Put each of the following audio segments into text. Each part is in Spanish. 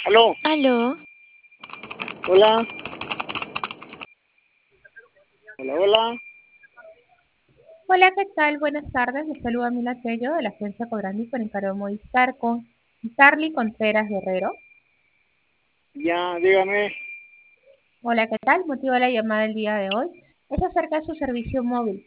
Aló, Aló, hola, hola, hola. Hola, ¿qué tal? Buenas tardes. Les saluda Mila Tello de la agencia Cobrandi por encargo de Movistar con Carly Contreras Guerrero. Ya, dígame. Hola, ¿qué tal? Motivo de la llamada del día de hoy es acerca de su servicio móvil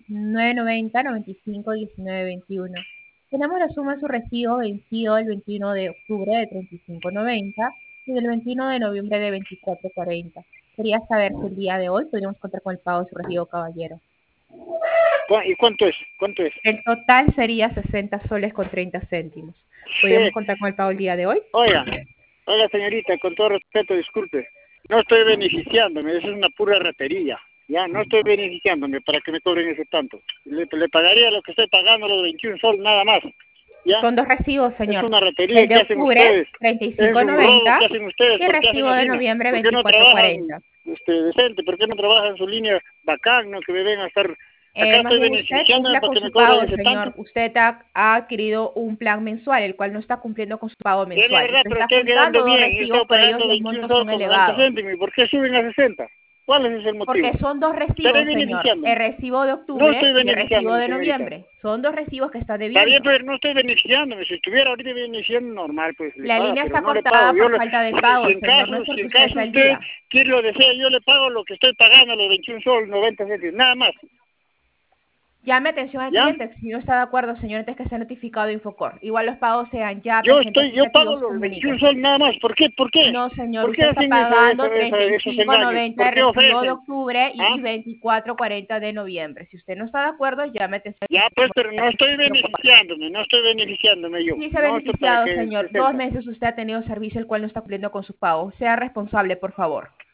990-95-1921. Tenemos la suma de su recibo vencido el 21 de octubre de 35.90 y del 21 de noviembre de 24.40. Quería saber si el día de hoy podríamos contar con el pago de su recibo, caballero. ¿Y cuánto es? ¿Cuánto es? El total sería 60 soles con 30 céntimos. ¿Podríamos Sí. contar con el pago el día de hoy? Oiga, oiga señorita, con todo respeto, disculpe. No estoy beneficiándome, eso es una pura ratería. Ya, no estoy beneficiándome para que me cobren ese tanto. Le pagaría lo que estoy pagando, los 21 sol, nada más. ¿Ya? Son dos recibos, Es señor. una ratería El de que hacen octubre, ustedes. Es un robo 35.90, que hacen ustedes. y el ¿Por qué hacen recibo de así? noviembre, ¿Por qué no trabajan 24.40. decente? ¿Por qué no trabajan su línea bacán, no? Que me ven a estar... Acá Más estoy bien usted beneficiándome cumpla para con que me su cobren pago, ese señor. tanto. Usted ha adquirido un plan mensual, el cual no está cumpliendo con su pago Es la mensual. verdad, Usted pero está estoy quedando juntando dos bien. Yo recibos, estoy por ellos pagando los 21 montos soles son con 90 elevados. céntimos. ¿Y por qué suben a 60? ¿Cuál es el motivo? Porque son dos Estaré recibos, señor. El beneficiándome. recibo de No octubre estoy y el recibo beneficiándome, de señorita. noviembre. Son dos recibos que está Está bien, debiendo. pero no estoy beneficiándome. Si estuviera ahorita beneficiando normal, pues le La paga, línea pero está no le pago. cortada por falta de Si pago, en señor. No caso, es si porque en usted está caso al usted día. quiere lo desea, yo le pago lo que estoy pagando, los 21 soles, 90 céntimos, nada más. Llame atención al ¿Ya? cliente. Si no está de acuerdo, señor, antes que sea notificado de Infocor. Igual los pagos sean ya tarjetas Yo pago indicativos, los 21 comuníquese. soles nada más. ¿Por qué? ¿Por qué? No, señor, ¿Por qué usted está hacen pagando esos engaños? 35.90 de ¿Por qué recibo de ofrecen? octubre ¿Ah? y 24.40 de noviembre. Si usted no está de acuerdo, llame atención. Ya, pues, pero no estoy beneficiándome, no estoy beneficiándome yo. Sí se ha No estoy para beneficiado, que señor. 2 60. meses usted ha tenido servicio el cual no está cumpliendo con su pago. Sea responsable, por favor.